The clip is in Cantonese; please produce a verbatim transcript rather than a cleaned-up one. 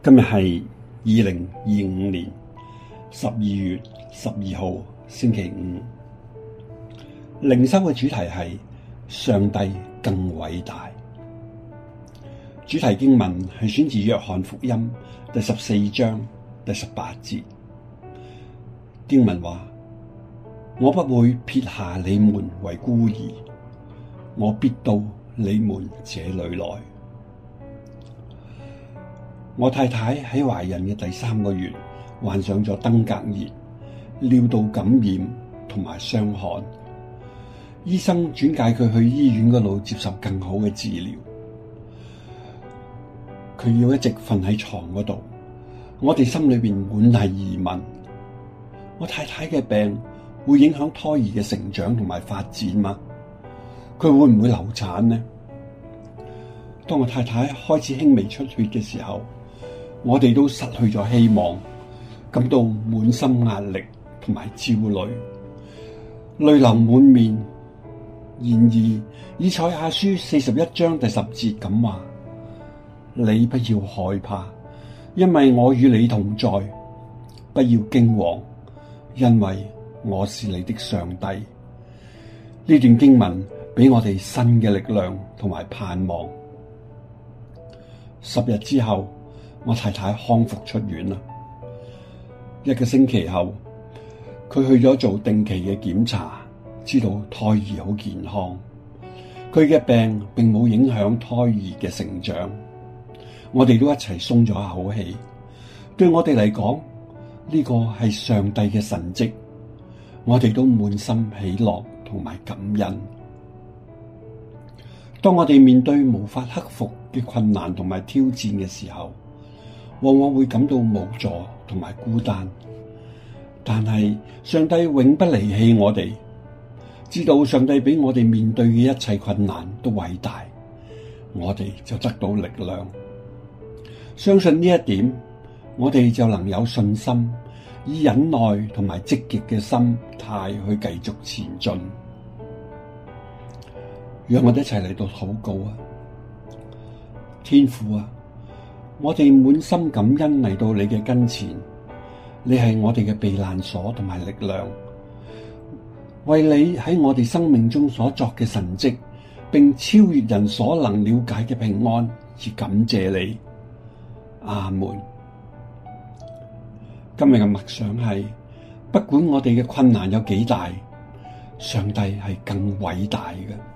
今日係二零二五年十二月十二號星期五，靈修嘅主題係上帝更偉大。主題經文係選自約翰福音第十四章第十八節。經文話：我不會撇下你們為孤兒，我必到你們這裏來。我太太喺懷孕嘅第三個月患上咗登革熱、尿道感染同埋傷寒，醫生轉介佢去醫院嗰度接受更好嘅治療。佢要一直瞓喺床嗰度，我哋心裏邊滿係疑問：我太太嘅病會影響胎兒嘅成長同埋發展嗎？佢會唔會流產呢？當我太太開始輕微出血嘅時候，我哋都失去咗希望，感到滿心壓力同埋焦慮，淚流滿面。然而，以賽亞書四十一章第十節咁話：你不要害怕，因為我與你同在；不要驚惶，因為我是你的上帝。呢段經文俾我哋新嘅力量同埋盼望。十日之後，我太太康復出院啦。一個星期後，佢去咗做定期嘅檢查，知道胎兒好健康。佢嘅病並冇影響胎兒嘅成長，我哋都一齊鬆咗一口氣。對我哋嚟講，呢個係上帝嘅神蹟，我哋都滿心喜樂同埋感恩。當我哋面對無法克服嘅困難同埋挑戰嘅時候，往往會感到無助同埋孤單，但係上帝永不離棄我哋，知道上帝比我哋面對嘅一切困難都偉大，我哋就得到力量。相信呢一點，我哋就能有信心，以忍耐同埋積極嘅心態去繼續前進。讓我哋一齊嚟到禱告啊！天父啊，我哋滿心感恩嚟到你嘅跟前，你係我哋嘅避難所同埋力量，為你喺我哋生命中所作嘅神蹟，並超越人所能了解嘅平安而感謝你。阿門。今日嘅默想係：不管我哋嘅困難有幾大，上帝係更偉大嘅。